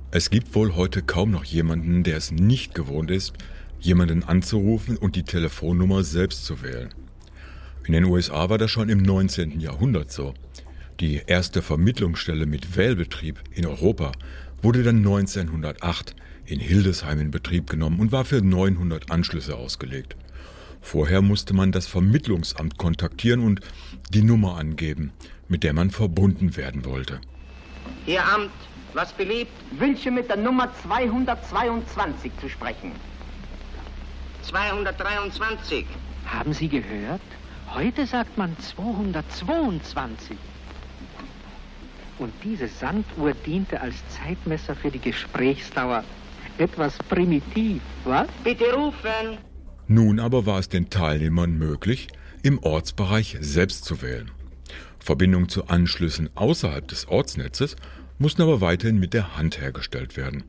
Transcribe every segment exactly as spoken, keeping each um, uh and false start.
Es gibt wohl heute kaum noch jemanden, der es nicht gewohnt ist, jemanden anzurufen und die Telefonnummer selbst zu wählen. In den U S A war das schon im neunzehnten Jahrhundert so. Die erste Vermittlungsstelle mit Wählbetrieb in Europa wurde dann neunzehnhundertacht in Hildesheim in Betrieb genommen und war für neunhundert Anschlüsse ausgelegt. Vorher musste man das Vermittlungsamt kontaktieren und die Nummer angeben, mit der man verbunden werden wollte. Ihr Amt, was beliebt? Wünsche mit der Nummer zweihundertzweiundzwanzig zu sprechen. zweihundertdreiundzwanzig. Haben Sie gehört? Heute sagt man zweihundertzweiundzwanzig. Und diese Sanduhr diente als Zeitmesser für die Gesprächsdauer. Etwas primitiv, was? Bitte rufen. Nun aber war es den Teilnehmern möglich, im Ortsbereich selbst zu wählen. Verbindungen zu Anschlüssen außerhalb des Ortsnetzes mussten aber weiterhin mit der Hand hergestellt werden.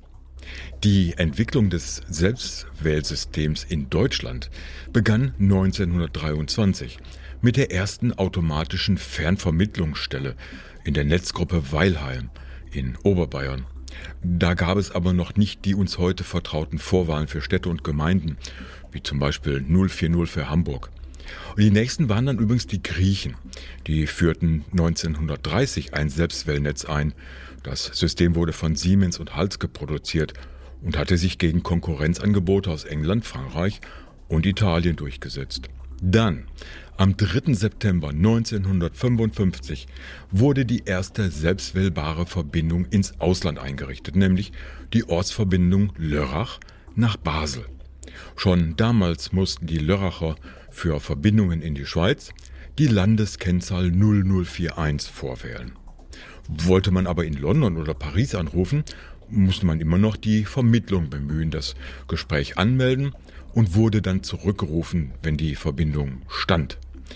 Die Entwicklung des Selbstwählsystems in Deutschland begann neunzehnhundertdreiundzwanzig mit der ersten automatischen Fernvermittlungsstelle in der Netzgruppe Weilheim in Oberbayern. Da gab es aber noch nicht die uns heute vertrauten Vorwahlen für Städte und Gemeinden, wie zum Beispiel null vier null für Hamburg. Und die nächsten waren dann übrigens die Griechen. Die führten neunzehnhundertdreißig ein Selbstwählnetz ein. Das System wurde von Siemens und Halske produziert und hatte sich gegen Konkurrenzangebote aus England, Frankreich und Italien durchgesetzt. Dann, am dritten September neunzehnhundertfünfundfünfzig, wurde die erste selbstwählbare Verbindung ins Ausland eingerichtet, nämlich die Ortsverbindung Lörrach nach Basel. Schon damals mussten die Lörracher für Verbindungen in die Schweiz die Landeskennzahl null null einundvierzig vorwählen. Wollte man aber in London oder Paris anrufen, musste man immer noch die Vermittlung bemühen, das Gespräch anmelden und wurde dann zurückgerufen, wenn die Verbindung stand.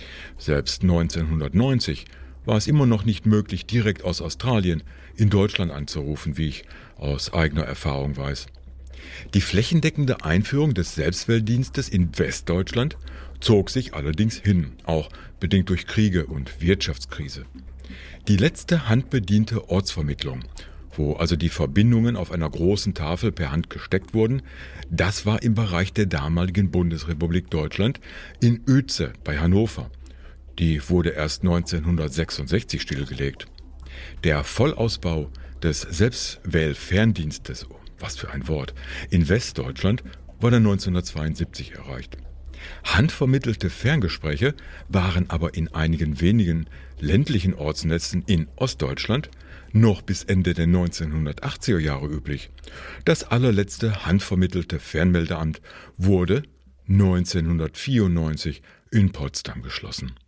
Selbst neunzehnhundertneunzig war es immer noch nicht möglich, direkt aus Australien in Deutschland anzurufen, wie ich aus eigener Erfahrung weiß. Die flächendeckende Einführung des Selbstwähldienstes in Westdeutschland zog sich allerdings hin, auch bedingt durch Kriege und Wirtschaftskrise. Die letzte handbediente Ortsvermittlung, wo also die Verbindungen auf einer großen Tafel per Hand gesteckt wurden, das war im Bereich der damaligen Bundesrepublik Deutschland in Uetze bei Hannover. Die wurde erst neunzehnhundertsechsundsechzig stillgelegt. Der Vollausbau des Selbstwählferndienstes, was für ein Wort, in Westdeutschland war dann neunzehnhundertzweiundsiebzig erreicht. Handvermittelte Ferngespräche waren aber in einigen wenigen ländlichen Ortsnetzen in Ostdeutschland noch bis Ende der neunzehnhundertachtziger Jahre üblich. Das allerletzte handvermittelte Fernmeldeamt wurde neunzehnhundertvierundneunzig in Potsdam geschlossen.